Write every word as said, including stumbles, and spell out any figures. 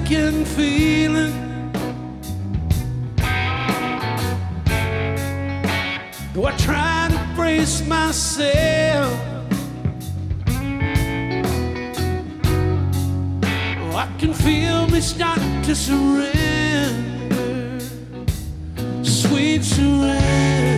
aching feeling. Though I try to brace myself, oh, I can feel me start to surrender, sweet surrender.